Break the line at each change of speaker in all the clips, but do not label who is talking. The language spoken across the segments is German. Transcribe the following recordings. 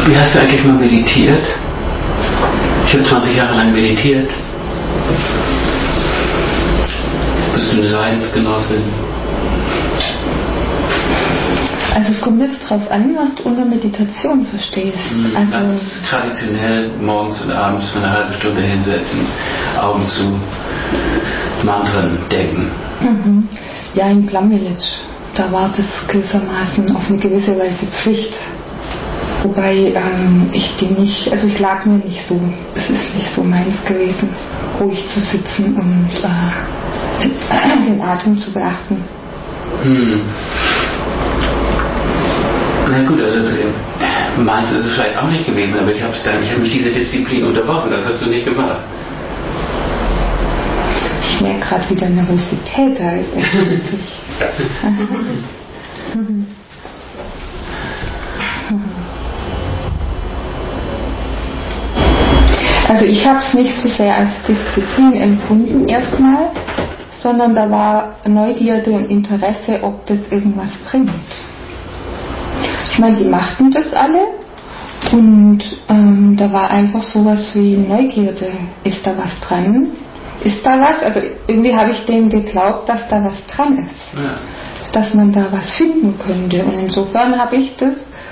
Wie hast du eigentlich mal meditiert? Ich habe 20 Jahre lang meditiert. Bist du eine Leidensgenossin?
Also es kommt jetzt drauf an, was du unter Meditation verstehst.
Also traditionell morgens und abends für eine halbe Stunde hinsetzen, Augen zu, Mantren denken.
Ja, in Plum Village, da war das gewissermaßen auf eine gewisse Weise Pflicht. Wobei ich lag mir nicht so, es ist nicht so meins gewesen, ruhig zu sitzen und den Atem zu beachten.
Na gut, also meins ist es vielleicht auch nicht gewesen, aber ich habe mich dieser Disziplin unterworfen, das hast du nicht gemacht.
Ich merke gerade wieder Nervosität da. Also ich habe es nicht so sehr als Disziplin empfunden erstmal, sondern da war Neugierde und Interesse, ob das irgendwas bringt. Ich meine, die machten das alle und da war einfach sowas wie Neugierde. Ist da was dran? Ist da was? Also irgendwie habe ich denen geglaubt, dass da was dran ist. Ja. Dass man da was finden könnte. Und insofern habe ich das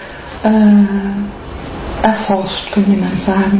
erforscht, könnte man sagen.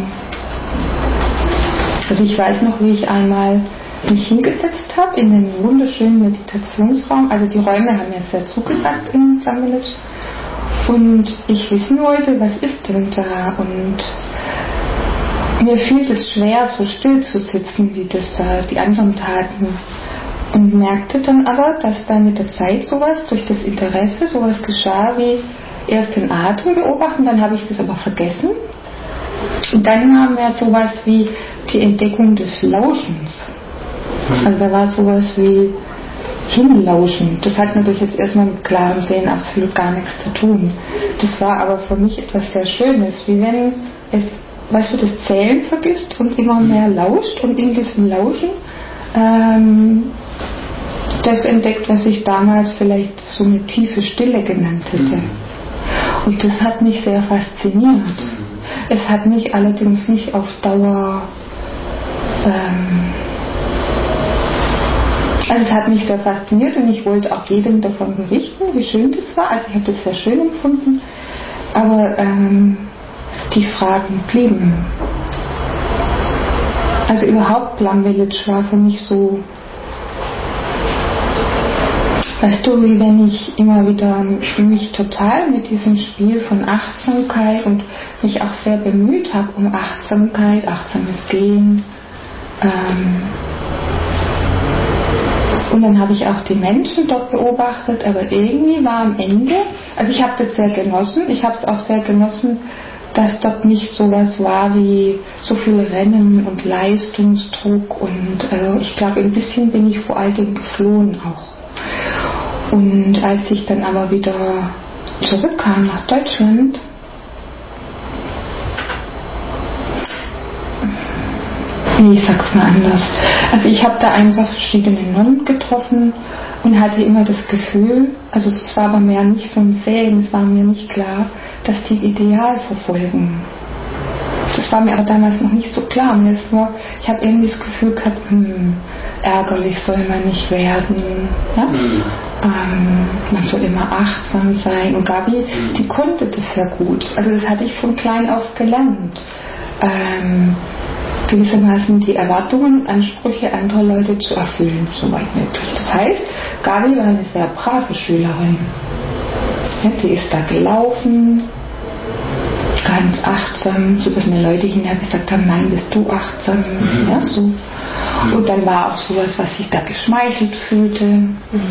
Also ich weiß noch, wie ich einmal mich hingesetzt habe in den wunderschönen Meditationsraum. Also die Räume haben mir sehr zugesagt in Plum Village. Und ich wissen wollte, was ist denn da? Und mir fiel es schwer, so still zu sitzen, wie das da die anderen taten. Und merkte dann aber, dass da mit der Zeit sowas, durch das Interesse, sowas geschah wie erst den Atem beobachten, dann habe ich das aber vergessen. Und dann haben wir sowas wie die Entdeckung des Lauschens. Also da war sowas wie Hinlauschen. Das hat natürlich jetzt erstmal mit klarem Sehen absolut gar nichts zu tun. Das war aber für mich etwas sehr Schönes, wie wenn es, weißt du, das Zählen vergisst und immer mehr lauscht und in diesem Lauschen das entdeckt, was ich damals vielleicht so eine tiefe Stille genannt hätte. Und das hat mich sehr fasziniert. Es hat mich allerdings nicht auf Dauer also es hat mich sehr fasziniert und ich wollte auch jedem davon berichten, wie schön das war. Also ich habe das sehr schön empfunden. Aber die Fragen blieben. Also überhaupt Plum Village war für mich so, weißt du, wie wenn ich immer wieder mich total mit diesem Spiel von Achtsamkeit und mich auch sehr bemüht habe um Achtsamkeit, achtsames Gehen. Und dann habe ich auch die Menschen dort beobachtet, aber irgendwie war am Ende, also ich habe das sehr genossen, ich habe es auch sehr genossen, dass dort nicht sowas war wie so viel Rennen und Leistungsdruck und ich glaube, ein bisschen bin ich vor all dem geflohen auch. Und als ich dann aber wieder zurückkam nach Deutschland, ich sag's mal anders. Also ich habe da einfach verschiedene Nonnen getroffen und hatte immer das Gefühl, also es war bei mir nicht so ein Sehen, es war mir nicht klar, dass die Ideal verfolgen. Das war mir aber damals noch nicht so klar. Mir ist nur, ich habe irgendwie das Gefühl gehabt, ärgerlich soll man nicht werden. Ja? Man soll immer achtsam sein. Und Gabi, die konnte das sehr gut. Also das hatte ich von klein auf gelernt. Gewissermaßen die Erwartungen und Ansprüche anderer Leute zu erfüllen, soweit möglich. Das heißt, Gabi war eine sehr brave Schülerin. Ja, die ist da gelaufen, ganz achtsam, sodass mir Leute hinterher gesagt haben, Mann, bist du achtsam? Ja, so. Und dann war auch sowas, was sich da geschmeichelt fühlte.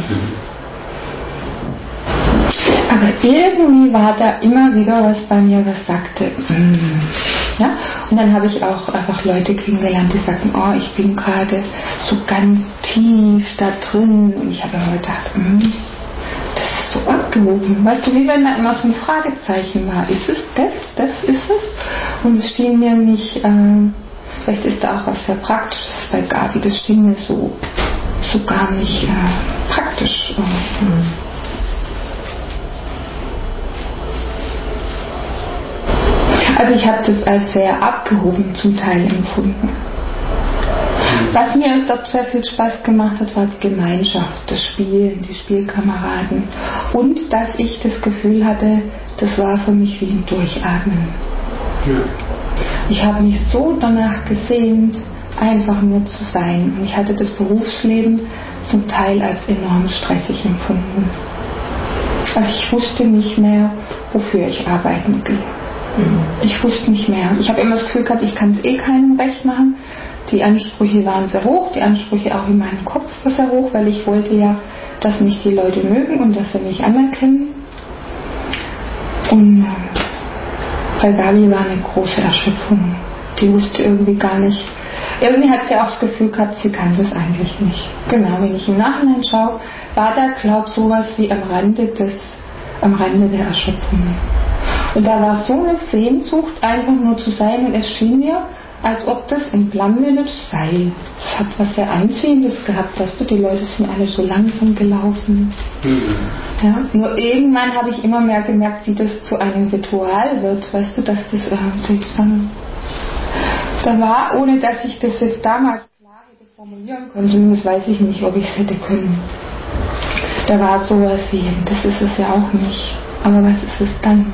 Aber irgendwie war da immer wieder was bei mir, was sagte, ja? Und dann habe ich auch einfach Leute kennengelernt, die sagten, oh, ich bin gerade so ganz tief da drin. Und ich habe immer gedacht, das ist so abgehoben. Weißt du, wie wenn da immer so ein Fragezeichen war. Ist es das? Das ist es? Und es schien mir nicht, vielleicht ist da auch was sehr Praktisches bei Gabi, das schien mir so gar nicht praktisch. Also ich habe das als sehr abgehoben zum Teil empfunden. Was mir dort sehr viel Spaß gemacht hat, war die Gemeinschaft, das Spielen, die Spielkameraden und dass ich das Gefühl hatte, das war für mich wie ein Durchatmen. Ja. Ich habe mich so danach gesehnt, einfach nur zu sein. Und ich hatte das Berufsleben zum Teil als enorm stressig empfunden. Also ich wusste nicht mehr, wofür ich arbeiten gehe. Ich wusste nicht mehr. Ich habe immer das Gefühl gehabt, ich kann es keinem recht machen. Die Ansprüche waren sehr hoch, die Ansprüche auch in meinem Kopf war sehr hoch, weil ich wollte ja, dass mich die Leute mögen und dass sie mich anerkennen. Und bei Gabi war eine große Erschöpfung. Die wusste irgendwie gar nicht. Irgendwie hat sie auch das Gefühl gehabt, sie kann das eigentlich nicht. Genau, wenn ich im Nachhinein schaue, war da, glaube ich, sowas wie am Rande der Erschöpfung. Und da war so eine Sehnsucht, einfach nur zu sein, und es schien mir, als ob das in Plum Village sei. Es hat was sehr Einziehendes gehabt, weißt du, die Leute sind alle so langsam gelaufen. Ja, nur irgendwann habe ich immer mehr gemerkt, wie das zu einem Ritual wird, weißt du, dass das sozusagen da war, ohne dass ich das jetzt damals klar hätte formulieren können, zumindest weiß ich nicht, ob ich es hätte können. Da war sowas wie, das ist es ja auch nicht, aber was ist es dann?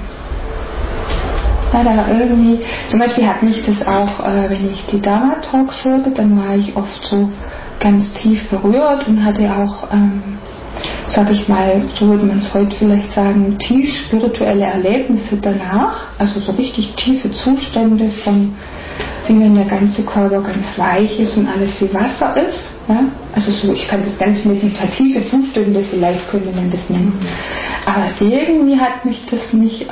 Ja, da war irgendwie, zum Beispiel hat mich das auch, wenn ich die Dharma-Talks hörte, dann war ich oft so ganz tief berührt und hatte auch, sag ich mal, so würde man es heute vielleicht sagen, tief spirituelle Erlebnisse danach, also so richtig tiefe Zustände von, wie wenn der ganze Körper ganz weich ist und alles wie Wasser ist. Ja? Also so, ich kann das ganz meditative Zustände, vielleicht könnte man das nennen. Aber irgendwie hat mich das nicht,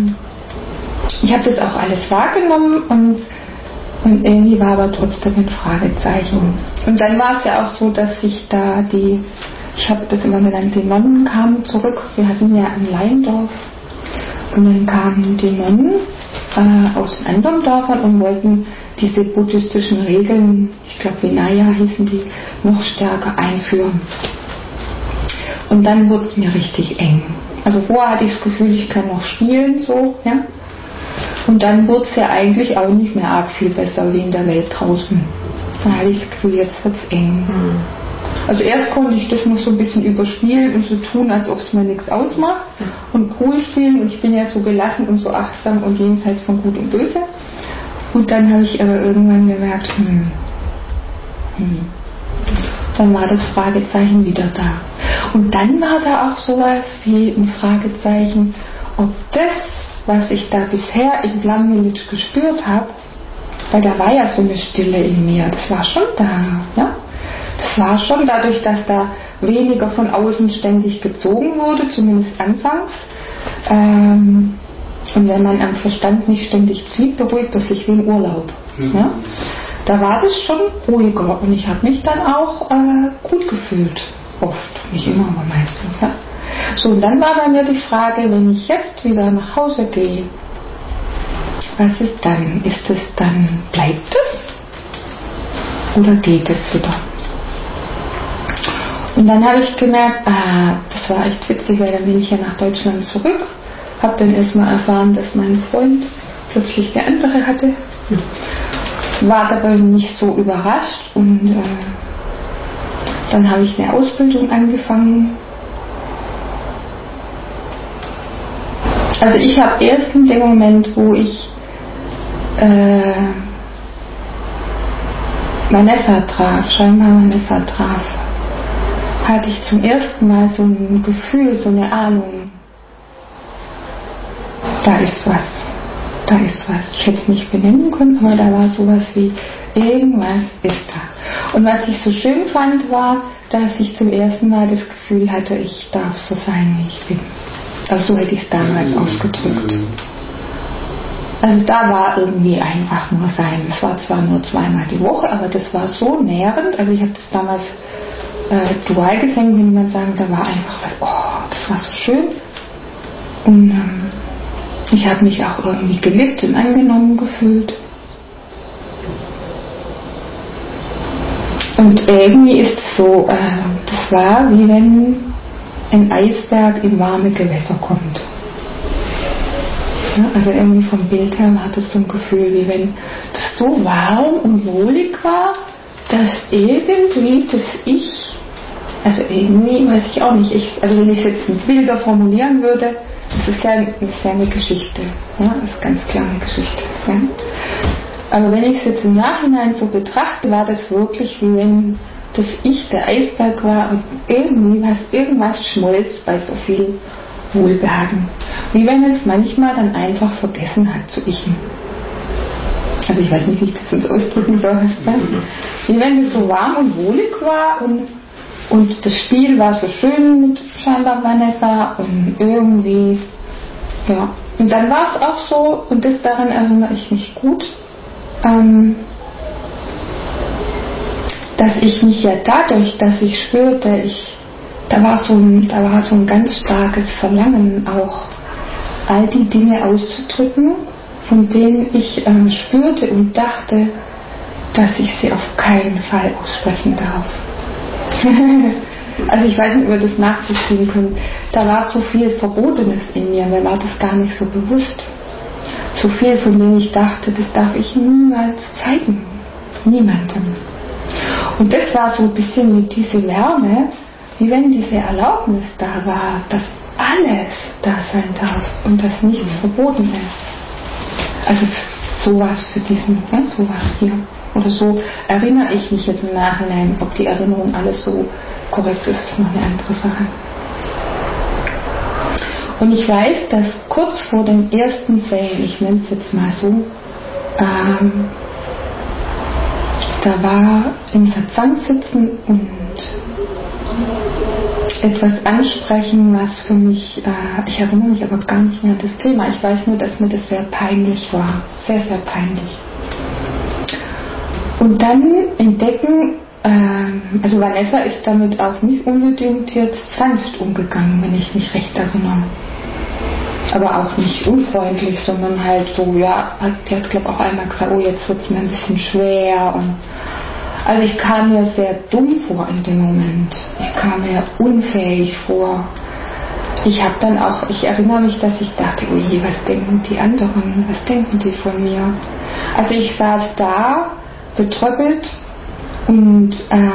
ich habe das auch alles wahrgenommen und irgendwie war aber trotzdem ein Fragezeichen. Und dann war es ja auch so, dass sich da ich habe das immer genannt, die Nonnen kamen zurück. Wir hatten ja ein Laiendorf und dann kamen die Nonnen aus anderen Dörfern und wollten diese buddhistischen Regeln, ich glaube Vinaya hießen die, noch stärker einführen. Und dann wurde es mir richtig eng. Also vorher hatte ich das Gefühl, ich kann noch spielen, so, ja. Und dann wurde es ja eigentlich auch nicht mehr arg viel besser wie in der Welt draußen. Dann hatte ich das Gefühl, jetzt wird es eng. Also erst konnte ich das noch so ein bisschen überspielen und so tun, als ob es mir nichts ausmacht und cool spielen, und ich bin ja so gelassen und so achtsam und jenseits von Gut und Böse. Und dann habe ich aber irgendwann gemerkt, dann war das Fragezeichen wieder da. Und dann war da auch sowas wie ein Fragezeichen, ob das, was ich da bisher in Plum Village gespürt habe, weil da war ja so eine Stille in mir, das war schon da, ja? Das war schon dadurch, dass da weniger von außen ständig gezogen wurde, zumindest anfangs. Und wenn man am Verstand nicht ständig zieht, beruhigt das sich wie im Urlaub. Ja? Da war das schon ruhiger und ich habe mich dann auch gut gefühlt. Oft, nicht immer, aber meistens. Ja? So, und dann war bei mir die Frage, wenn ich jetzt wieder nach Hause gehe, was ist dann? Ist es dann, bleibt es? Oder geht es wieder? Und dann habe ich gemerkt, das war echt witzig, weil dann bin ich ja nach Deutschland zurück, habe dann erstmal erfahren, dass mein Freund plötzlich eine andere hatte, war dabei nicht so überrascht und dann habe ich eine Ausbildung angefangen. Also ich habe erst in dem Moment, wo ich Vanessa traf, hatte ich zum ersten Mal so ein Gefühl, so eine Ahnung, da ist was. Ich hätte es nicht benennen können, aber da war sowas wie, irgendwas ist da. Und was ich so schön fand, war, dass ich zum ersten Mal das Gefühl hatte, ich darf so sein, wie ich bin. Also so hätte ich es damals ausgedrückt. Also da war irgendwie einfach nur sein. Es war zwar nur 2-mal die Woche, aber das war so nährend. Also ich habe das damals dual gesehen, kann man sagen, da war einfach was, das war so schön. Und ich habe mich auch irgendwie geliebt und angenommen gefühlt. Und irgendwie ist es so, das war wie wenn ein Eisberg in warme Gewässer kommt. Ja, also irgendwie vom Bild her hatte es so ein Gefühl, wie wenn das so warm und wohlig war, dass irgendwie das Ich, also irgendwie weiß ich auch nicht, also wenn ich es jetzt in Bilder formulieren würde, das ist ja eine Geschichte, ja, das ist ganz klar eine Geschichte. Ja. Aber wenn ich es jetzt im Nachhinein so betrachte, war das wirklich wie wenn das Ich der Eisberg war und irgendwas schmolz bei so viel Wohlbehagen. Wie wenn es manchmal dann einfach vergessen hat zu ichen. Also ich weiß nicht, wie ich das jetzt ausdrücken soll. Wie wenn es so warm und wohlig war und das Spiel war so schön mit scheinbar Vanessa und irgendwie, ja. Und dann war es auch so, und daran erinnere ich mich gut, dass ich mich ja dadurch, dass ich spürte, da war so ein ganz starkes Verlangen auch, all die Dinge auszudrücken, von denen ich spürte und dachte, dass ich sie auf keinen Fall aussprechen darf. Also ich weiß nicht, ob ihr das nachvollziehen könnt. Da war so viel Verbotenes in mir, mir war das gar nicht so bewusst. So viel, von dem ich dachte, das darf ich niemals zeigen. Niemandem. Und das war so ein bisschen wie diese Wärme, wie wenn diese Erlaubnis da war, dass alles da sein darf und dass nichts verboten ist. Also so war es für diesen, ja, so war es hier. Oder so erinnere ich mich jetzt im Nachhinein. Ob die Erinnerung alles so korrekt ist, ist noch eine andere Sache. Und ich weiß, dass kurz vor dem ersten Säen, ich nenne es jetzt mal so, da war im Satsang sitzen und etwas ansprechen, was für mich, ich erinnere mich aber gar nicht mehr an das Thema. Ich weiß nur, dass mir das sehr peinlich war. Sehr, sehr peinlich. Und dann entdecken, also Vanessa ist damit auch nicht unbedingt jetzt sanft umgegangen, wenn ich mich recht erinnere. Aber auch nicht unfreundlich, sondern halt so, ja, die hat glaube ich auch einmal gesagt, oh, jetzt wird es mir ein bisschen schwer. Und also ich kam mir sehr dumm vor in dem Moment. Ich kam mir unfähig vor. Ich erinnere mich, dass ich dachte, oh je, was denken die anderen? Was denken die von mir? Also ich saß da, betröppelt, und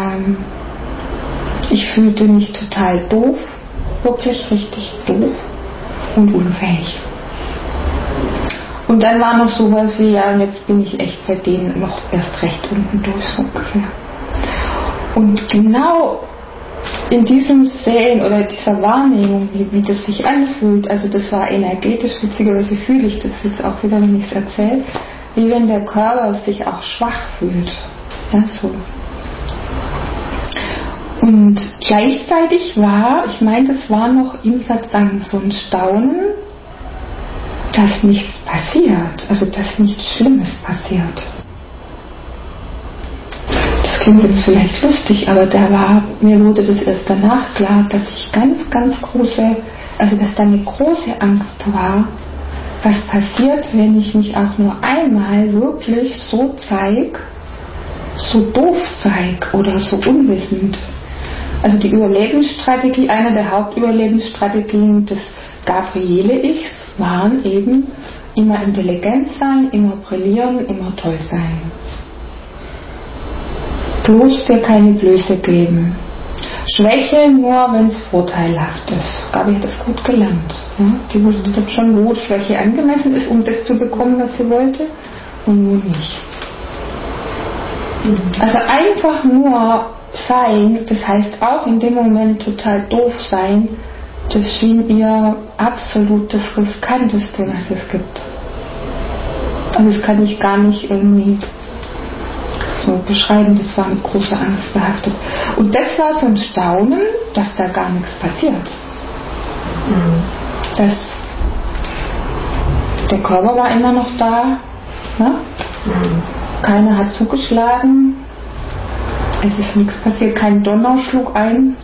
ich fühlte mich total doof, wirklich richtig doof und unfähig. Und dann war noch sowas wie, ja, jetzt bin ich echt bei denen noch erst recht unten durch, so ungefähr. Und genau in diesem Sehen oder dieser Wahrnehmung, wie das sich anfühlt, also das war energetisch, witzigerweise fühle ich das jetzt auch wieder, wenn ich es erzähle, wie wenn der Körper sich auch schwach fühlt. Ja, so. Und gleichzeitig ich meine, das war noch im Satsang so ein Staunen, dass nichts passiert, also dass nichts Schlimmes passiert. Das klingt jetzt vielleicht lustig, aber mir wurde das erst danach klar, dass ich ganz, ganz dass da eine große Angst war, was passiert, wenn ich mich auch nur einmal wirklich so doof zeig oder so unwissend. Also die Überlebensstrategie, eine der Hauptüberlebensstrategien des Gabriele-Ichs waren eben immer intelligent sein, immer brillieren, immer toll sein. Bloß dir keine Blöße geben. Schwäche nur, wenn es vorteilhaft ist. Gabi hat das gut gelernt. Ja? Die wusste dann schon, wo Schwäche angemessen ist, um das zu bekommen, was sie wollte, und wo nicht. Also einfach nur sein, das heißt auch in dem Moment total doof sein, das schien ihr absolut das Riskanteste, was es gibt. Also das kann ich gar nicht irgendwie so beschreiben, das war mit großer Angst behaftet. Und das war so ein Staunen, dass da gar nichts passiert. Der Körper war immer noch da, ne? Keiner hat zugeschlagen, es ist nichts passiert, kein Donner schlug ein.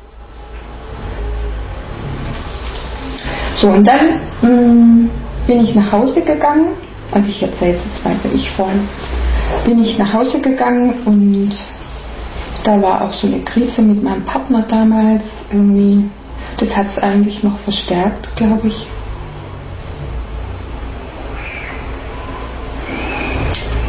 So, und dann bin ich nach Hause gegangen, also ich erzähle jetzt weiter, ich vorhin, bin ich nach Hause gegangen und da war auch so eine Krise mit meinem Partner damals irgendwie, das hat es eigentlich noch verstärkt, glaube ich.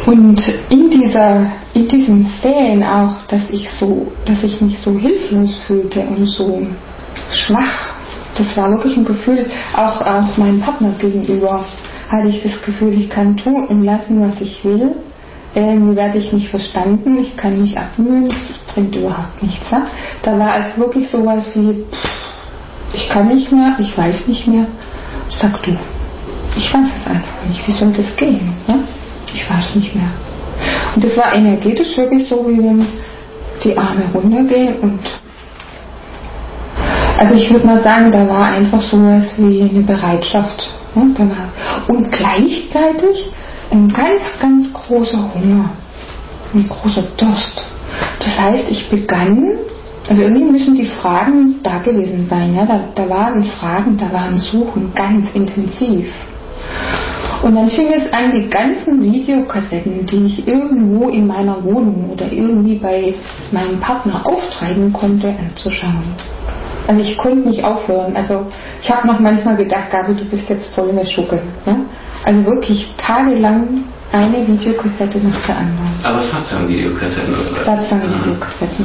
Und in diesem Sehen auch, dass ich mich so hilflos fühlte und so schwach, das war wirklich ein Gefühl, auch meinem Partner gegenüber, hatte ich das Gefühl, ich kann tun und lassen, was ich will. Irgendwie werde ich nicht verstanden, ich kann mich abmühen, das bringt überhaupt nichts. Ja? Da war es wirklich sowas wie, ich kann nicht mehr, ich weiß nicht mehr, sag du. Ich weiß es einfach nicht, wie soll das gehen? Ja? Ich weiß nicht mehr. Und das war energetisch wirklich so, wie wenn die Arme runtergehen und also ich würde mal sagen, da war einfach sowas wie eine Bereitschaft. Ja? Und gleichzeitig ein ganz, ganz großer Hunger, ein großer Durst. Das heißt, ich begann, also irgendwie müssen die Fragen da gewesen sein. Ja? Da waren Fragen, da waren Suchen ganz intensiv. Und dann fing es an, die ganzen Videokassetten, die ich irgendwo in meiner Wohnung oder irgendwie bei meinem Partner auftreiben konnte, anzuschauen. Also ich konnte nicht aufhören. Also ich habe noch manchmal gedacht, Gabi, du bist jetzt voll mit Schucke. Ja? Also wirklich tagelang eine Videokassette nach der anderen.
Aber Satsang-Videokassetten, oder?
Satsang-Videokassetten.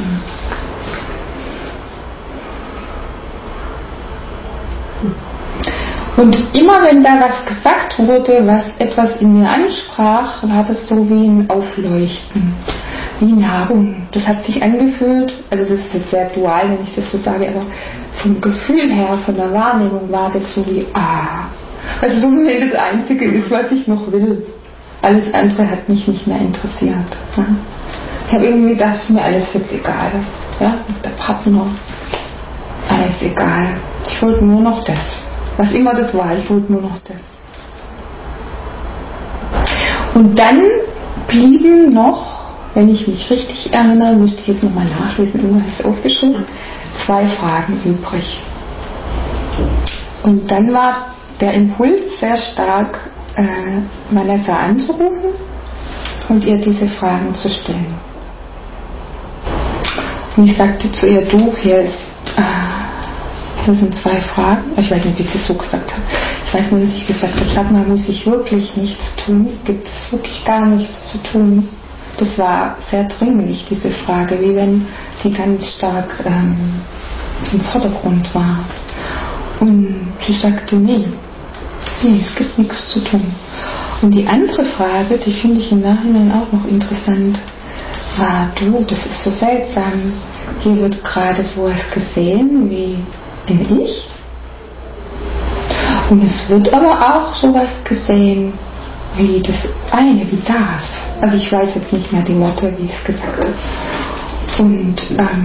Und immer wenn da was gesagt wurde, was etwas in mir ansprach, war das so wie ein Aufleuchten, wie Nahrung. Das hat sich angefühlt, also das ist jetzt sehr dual, wenn ich das so sage, aber vom Gefühl her, von der Wahrnehmung war das so wie also so wie wenn das Einzige ist, was ich noch will. Alles andere hat mich nicht mehr interessiert. Ja. Ich habe irgendwie gedacht, ist mir alles jetzt egal. Ja, der Partner, alles egal. Ich wollte nur noch das. Was immer das war, ich wollte nur noch das. Und dann blieben noch, wenn ich mich richtig erinnere, müsste ich jetzt nochmal nachlesen, irgendwann habe ich es aufgeschrieben, 2 Fragen übrig. Und dann war der Impuls sehr stark, Vanessa anzurufen und ihr diese Fragen zu stellen. Und ich sagte zu ihr, du, das sind 2 Fragen. Ich weiß nicht, wie ich es so gesagt habe. Ich weiß nur, dass ich gesagt habe, sag mal, muss ich wirklich nichts tun? Gibt es wirklich gar nichts zu tun? Das war sehr dringlich, diese Frage, wie wenn sie ganz stark im Vordergrund war. Und sie sagte, nee, es gibt nichts zu tun. Und die andere Frage, die finde ich im Nachhinein auch noch interessant, war, du, das ist so seltsam, hier wird gerade sowas gesehen wie den Ich. Und es wird aber auch sowas gesehen wie das eine, wie das. Also ich weiß jetzt nicht mehr die Worte, wie ich es gesagt habe. Und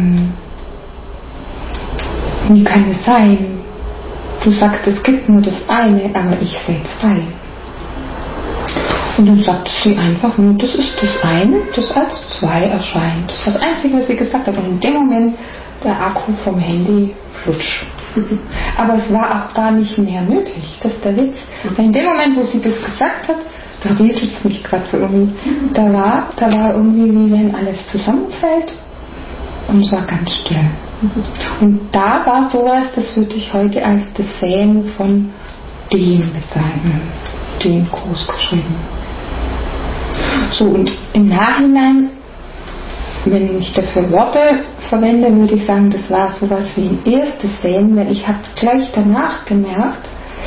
wie kann es sein? Du sagst, es gibt nur das eine, aber ich sehe 2. Und dann sagt sie einfach nur, das ist das eine, das als 2 erscheint. Das ist das Einzige, was sie gesagt hat. Und in dem Moment der Akku vom Handy flutsch. Aber es war auch gar nicht mehr nötig. Das ist der Witz. Weil in dem Moment, wo sie das gesagt hat, da rieselt es mich gerade irgendwie. Da war irgendwie, wie wenn alles zusammenfällt und es war ganz still. Und da war sowas, das würde ich heute als das Sehen von dem bezeichnen. Dem groß geschrieben. So, und im Nachhinein, wenn ich dafür Worte verwende, würde ich sagen, das war sowas wie ein erstes Sehen, weil ich habe gleich danach gemerkt,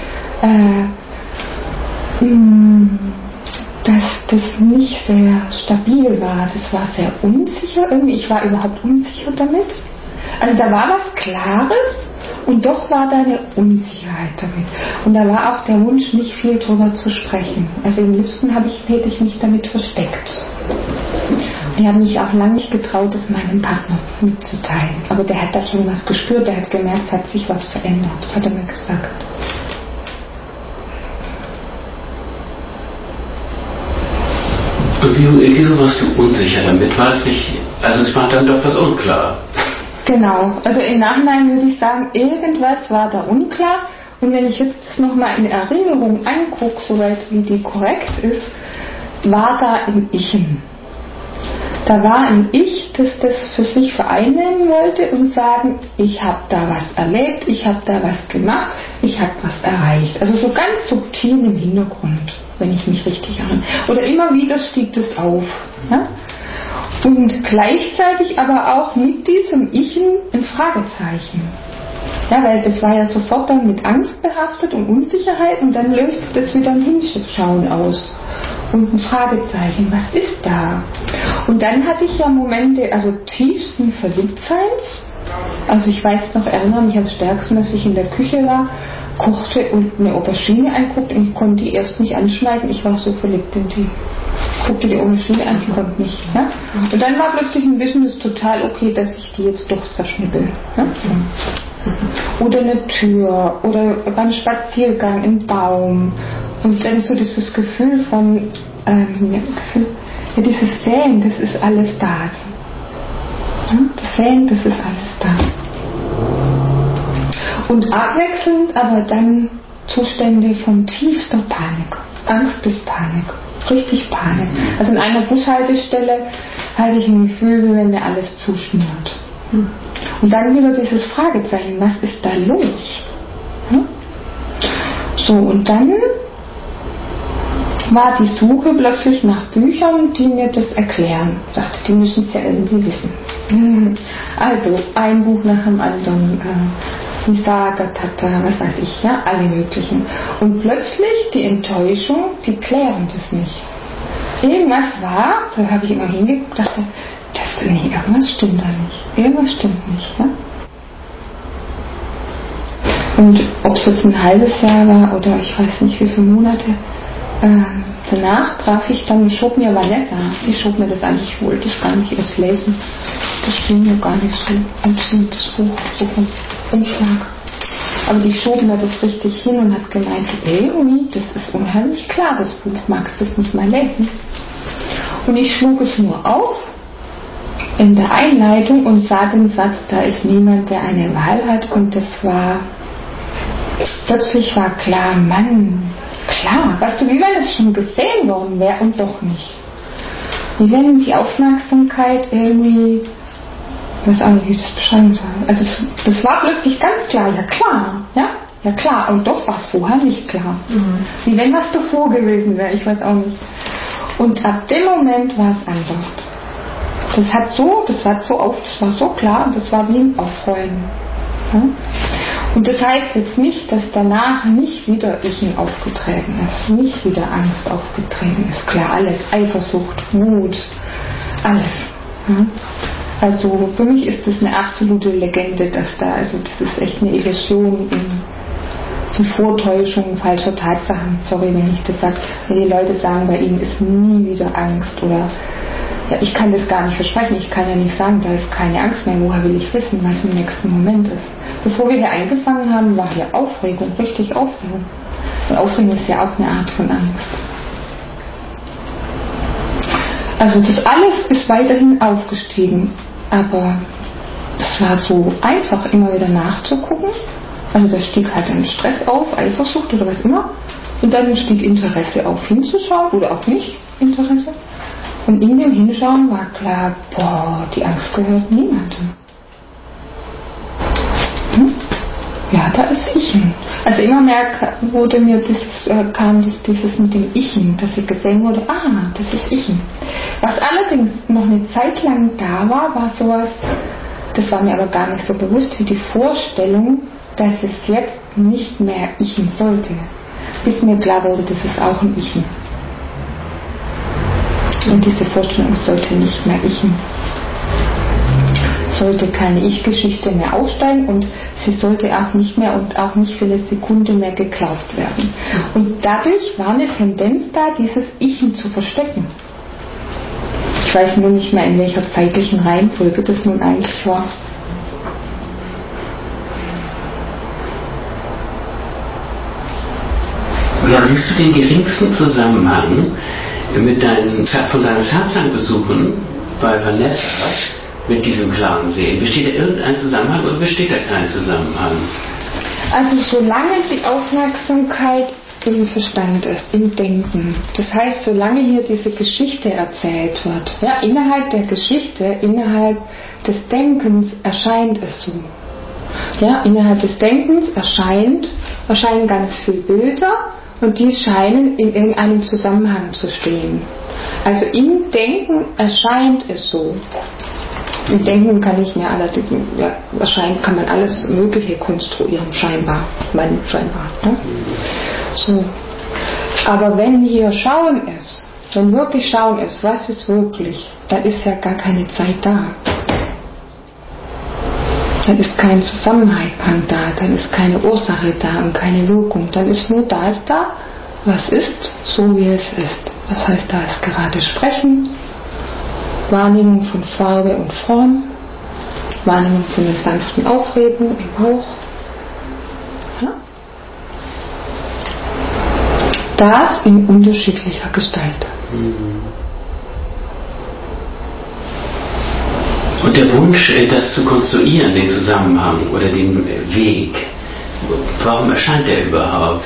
dass das nicht sehr stabil war. Das war sehr unsicher irgendwie. Ich war überhaupt unsicher damit. Also da war was Klares und doch war da eine Unsicherheit damit. Und da war auch der Wunsch, nicht viel drüber zu sprechen. Also am liebsten hätte ich mich damit versteckt. Ich habe mich auch lange nicht getraut, es meinem Partner mitzuteilen. Aber der hat da schon was gespürt, der hat gemerkt, es hat sich was verändert, hat er mir gesagt.
Und wieso warst du unsicher damit? War es nicht, also es war dann doch was unklar.
Genau, also im Nachhinein würde ich sagen, irgendwas war da unklar. Und wenn ich jetzt das nochmal in Erinnerung angucke, soweit wie die korrekt ist, war da ein Ich. Da war ein Ich, das für sich vereinnehmen wollte und sagen, ich habe da was erlebt, ich habe da was gemacht, ich habe was erreicht. Also so ganz subtil im Hintergrund. wenn ich mich richtig erinnere. Oder immer wieder stieg das auf. Ja? Und gleichzeitig aber auch mit diesem Ichen ein Fragezeichen. Ja, weil das war ja sofort dann mit Angst behaftet und Unsicherheit und dann löst das wieder ein Hinschauen aus. Und ein Fragezeichen, was ist da? Und dann hatte ich ja Momente, also tiefsten Verliebtseins. Also ich weiß noch, erinnere mich am stärksten, dass ich in der Küche war, kochte und eine Aubergine anguckte und ich konnte die erst nicht anschneiden. Ich war so verliebt in die. Guckte die Aubergine an, ich konnte nicht. Ja? Und dann war plötzlich ein Wissen, das ist total okay, dass ich die jetzt doch zerschnippel. Ja? Oder eine Tür oder beim Spaziergang im Baum und dann so dieses Gefühl von dieses Sehen, das ist alles da. Ja? Das Sehen, das ist alles da. Und abwechselnd aber dann Zustände von tiefster Panik, Angst bis Panik, richtig Panik. Also in einer Bushaltestelle hatte ich ein Gefühl, wie wenn mir alles zuschnürt. Und dann wieder dieses Fragezeichen, was ist da los? Hm? So, und dann war die Suche plötzlich nach Büchern, die mir das erklären. Ich dachte, die müssen es ja irgendwie wissen. Also, ein Buch nach dem anderen, Nisargadatta, was weiß ich, ja, alle möglichen. Und plötzlich die Enttäuschung, die klären das nicht. Irgendwas war, da habe ich immer hingeguckt, dachte, irgendwas stimmt da nicht. Irgendwas stimmt nicht. Ja? Und ob es jetzt ein halbes Jahr war oder ich weiß nicht wie viele Monate, danach traf ich dann, schob mir Vanessa, die schob mir das an, ich wollte es gar nicht erst lesen. Das schien mir gar nicht so anziehend, das Buch, so vom Umschlag. Aber die schob mir das richtig hin und hat gemeint, irgendwie, das ist unheimlich klar, das Buch, magst du das nicht mal lesen? Und ich schlug es nur auf in der Einleitung und sah den Satz, da ist niemand, der eine Wahl hat, und das war, plötzlich war klar, Mann, klar, weißt du, wie wenn es schon gesehen worden wäre und doch nicht. Wie wenn die Aufmerksamkeit irgendwie, ich weiß auch nicht, wie ich das beschreiben soll. Also das war plötzlich ganz klar, ja klar, und doch war es vorher nicht klar. Wie wenn was davor gewesen wäre, ich weiß auch nicht. Und ab dem Moment war es anders. Das war so klar, das war wie ein Aufräumen. Ja? Und das heißt jetzt nicht, dass danach nicht wieder Ichen aufgetreten ist, nicht wieder Angst aufgetreten ist. Klar, alles, Eifersucht, Wut, alles. Ja? Also für mich ist das eine absolute Legende, das ist echt eine Illusion, die Vortäuschung falscher Tatsachen. Sorry, wenn ich das sage. Wenn die Leute sagen, bei ihnen ist nie wieder Angst oder ja, ich kann das gar nicht versprechen. Ich kann ja nicht sagen, da ist keine Angst mehr. Woher will ich wissen, was im nächsten Moment ist? Bevor wir hier eingefangen haben, war hier Aufregung, richtig Aufregung. Und Aufregung ist ja auch eine Art von Angst. Also das alles ist weiterhin aufgestiegen, aber es war so einfach, immer wieder nachzugucken. Also da stieg halt ein Stress auf, Eifersucht oder was immer. Und dann stieg Interesse auf, hinzuschauen oder auch nicht Interesse. Und in dem Hinschauen war klar, die Angst gehört niemandem. Ja, da ist Ichen. Also immer mehr wurde mir kam dieses mit dem Ichen, dass ich gesehen wurde, das ist Ichen. Was allerdings noch eine Zeit lang da war sowas, das war mir aber gar nicht so bewusst, wie die Vorstellung, dass es jetzt nicht mehr Ichen sollte. Bis mir klar wurde, das ist auch ein Ichen. Und diese Vorstellung sollte nicht mehr Ichen. Sollte keine Ich-Geschichte mehr aufsteigen und sie sollte auch nicht mehr und auch nicht für eine Sekunde mehr geglaubt werden. Und dadurch war eine Tendenz da, dieses Ichen zu verstecken. Ich weiß nur nicht mehr, in welcher zeitlichen Reihenfolge das nun eigentlich war.
Ja, siehst du den geringsten Zusammenhang mit deinen Satsang-Besuchen bei Vanessa mit diesem klaren Sehen? Besteht da irgendein Zusammenhang oder besteht da kein Zusammenhang?
Also solange die Aufmerksamkeit im Verstand ist, im Denken, das heißt, solange hier diese Geschichte erzählt wird, ja, innerhalb der Geschichte, innerhalb des Denkens erscheint es so. Ja, innerhalb des Denkens erscheinen ganz viele Bilder und die scheinen in irgendeinem Zusammenhang zu stehen. Also im Denken erscheint es so. Im Denken kann man alles Mögliche konstruieren, scheinbar. Ne? So. Aber wenn hier Schauen ist, wenn wirklich Schauen ist, was ist wirklich, dann ist ja gar keine Zeit da. Dann ist kein Zusammenhang da, dann ist keine Ursache da und keine Wirkung. Dann ist nur da, was ist, so wie es ist. Das heißt, da ist gerade Sprechen, Wahrnehmung von Farbe und Form, Wahrnehmung von der sanften Aufregung im Bauch. Ja? Das in unterschiedlicher Gestalt.
Und der Wunsch, das zu konstruieren, den Zusammenhang oder den Weg, warum erscheint der überhaupt?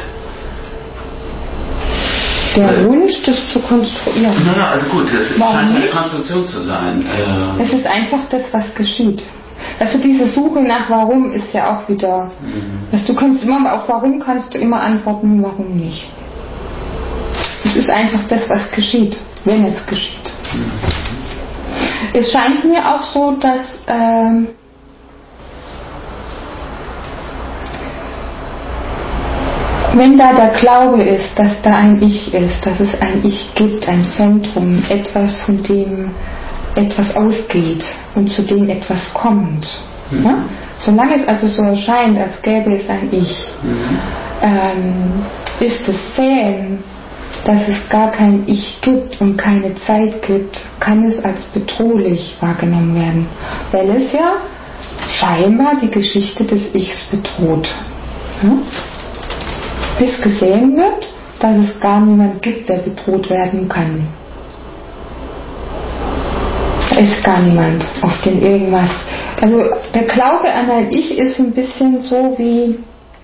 Der Wunsch, das zu konstruieren.
Naja, also gut, es scheint eine Konstruktion zu sein.
Es ist einfach das, was geschieht. Also diese Suche nach Warum ist ja auch wieder, du kannst immer auf Warum kannst du immer antworten, warum nicht. Es ist einfach das, was geschieht, wenn es geschieht. Es scheint mir auch so, dass wenn da der Glaube ist, dass da ein Ich ist, dass es ein Ich gibt, ein Zentrum, etwas, von dem etwas ausgeht und zu dem etwas kommt. Ja? Solange es also so erscheint, als gäbe es ein Ich, ist es Sehen, dass es gar kein Ich gibt und keine Zeit gibt, kann es als bedrohlich wahrgenommen werden, weil es ja scheinbar die Geschichte des Ichs bedroht. Ja? Bis gesehen wird, dass es gar niemand gibt, der bedroht werden kann. Da ist gar niemand, auf den irgendwas. Also der Glaube an ein Ich ist ein bisschen so wie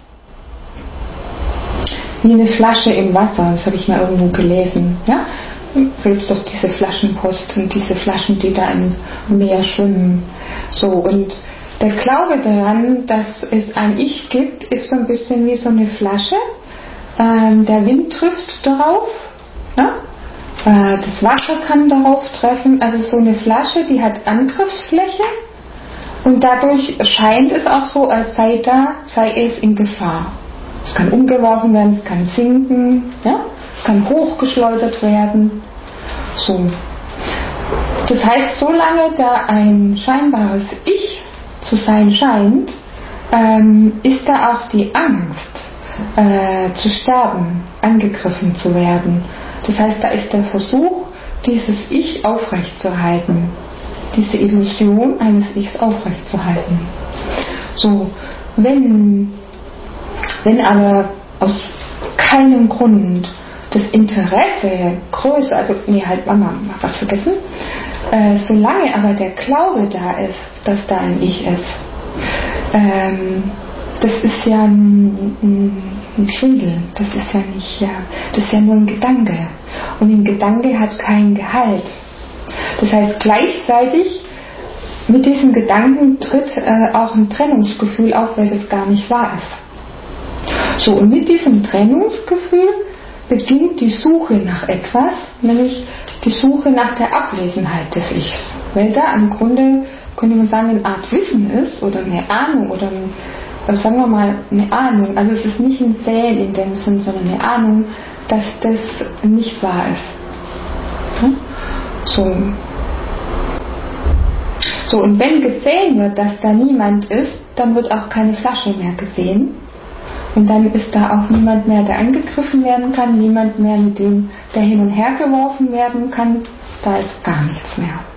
eine Flasche im Wasser. Das habe ich mal irgendwo gelesen. Ja? Da gibt es doch diese Flaschenpost und diese Flaschen, die da im Meer schwimmen. So, und der Glaube daran, dass es ein Ich gibt, ist so ein bisschen wie so eine Flasche. Der Wind trifft darauf, ja? Das Wasser kann darauf treffen, also so eine Flasche, die hat Angriffsfläche und dadurch scheint es auch so, als sei es in Gefahr. Es kann umgeworfen werden, es kann sinken, ja? Es kann hochgeschleudert werden. So. Das heißt, solange da ein scheinbares Ich zu sein scheint, ist da auch die Angst, zu sterben, angegriffen zu werden. Das heißt, da ist der Versuch, dieses Ich aufrechtzuerhalten, diese Illusion eines Ichs aufrechtzuerhalten. So, wenn aber aus keinem Grund das Interesse größer, was vergessen, solange aber der Glaube da ist, dass da ein Ich ist, das ist ja ein Schwindel, das ist ja nicht, das ist ja nur ein Gedanke. Und ein Gedanke hat keinen Gehalt. Das heißt, gleichzeitig mit diesem Gedanken tritt auch ein Trennungsgefühl auf, weil das gar nicht wahr ist. So, und mit diesem Trennungsgefühl beginnt die Suche nach etwas, nämlich die Suche nach der Abwesenheit des Ichs. Weil da im Grunde, könnte man sagen, eine Art Wissen ist oder eine Ahnung oder sagen wir mal eine Ahnung, also es ist nicht ein Sehen in dem Sinn, sondern eine Ahnung, dass das nicht wahr ist. Hm? So, und wenn gesehen wird, dass da niemand ist, dann wird auch keine Flasche mehr gesehen. Und dann ist da auch niemand mehr, der angegriffen werden kann, niemand mehr, mit dem der hin und her geworfen werden kann. Da ist gar nichts mehr.